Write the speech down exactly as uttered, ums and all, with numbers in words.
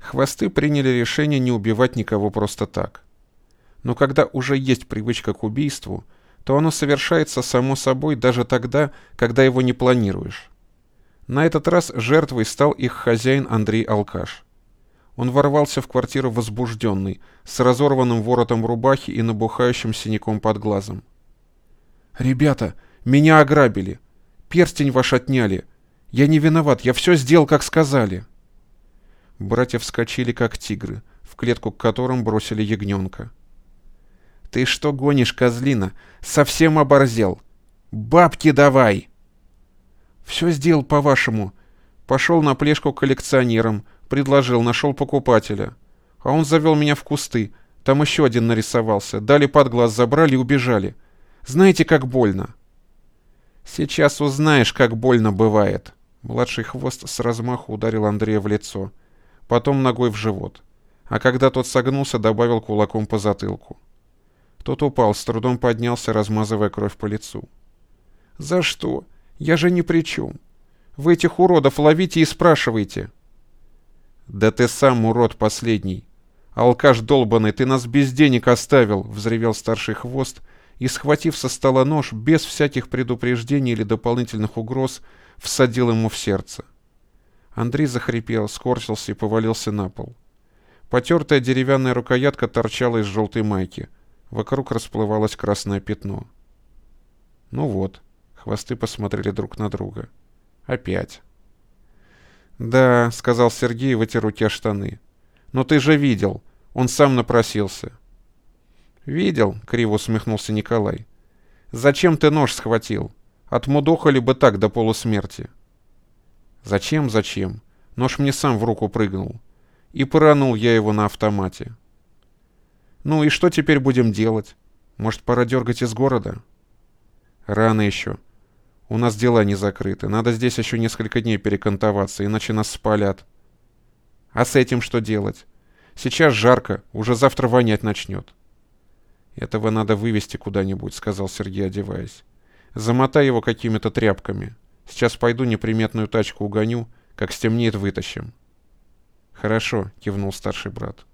Хвосты приняли решение не убивать никого просто так. Но когда уже есть привычка к убийству, то оно совершается само собой даже тогда, когда его не планируешь. На этот раз жертвой стал их хозяин Андрей Алкаш. Он ворвался в квартиру возбужденный, с разорванным воротом рубахи и набухающим синяком под глазом. «Ребята, меня ограбили! Перстень ваш отняли! Я не виноват, я все сделал, как сказали!» Братья вскочили, как тигры, в клетку к которым бросили ягненка. «Ты что гонишь, козлина? Совсем оборзел! Бабки давай!» «Все сделал по-вашему. Пошел на плешку к коллекционерам, предложил, нашел покупателя. А он завел меня в кусты. Там еще один нарисовался. Дали под глаз, забрали и убежали. Знаете, как больно?» «Сейчас узнаешь, как больно бывает». Младший хвост с размаху ударил Андрея в лицо, потом ногой в живот. А когда тот согнулся, добавил кулаком по затылку. Тот упал, с трудом поднялся, размазывая кровь по лицу. «За что? Я же ни при чем. Вы этих уродов ловите и спрашиваете». «Да ты сам урод последний. Алкаш долбаный, ты нас без денег оставил», — взревел старший хвост и, схватив со стола нож, без всяких предупреждений или дополнительных угроз, всадил ему в сердце. Андрей захрипел, скорчился и повалился на пол. Потертая деревянная рукоятка торчала из желтой майки. Вокруг расплывалось красное пятно. «Ну вот», — хвосты посмотрели друг на друга. «Опять». «Да», — сказал Сергей, вытер руки о штаны. «Но ты же видел, он сам напросился». «Видел», — криво усмехнулся Николай. «Зачем ты нож схватил? Отмудохали бы так до полусмерти». «Зачем, зачем? Нож мне сам в руку прыгнул. И поранул я его на автомате». «Ну и что теперь будем делать? Может, пора дергать из города?» «Рано еще. У нас дела не закрыты. Надо здесь еще несколько дней перекантоваться, иначе нас спалят». «А с этим что делать? Сейчас жарко, уже завтра вонять начнет». «Этого надо вывести куда-нибудь», — сказал Сергей, одеваясь. «Замотай его какими-то тряпками. Сейчас пойду неприметную тачку угоню, как стемнеет, вытащим». «Хорошо», — кивнул старший брат.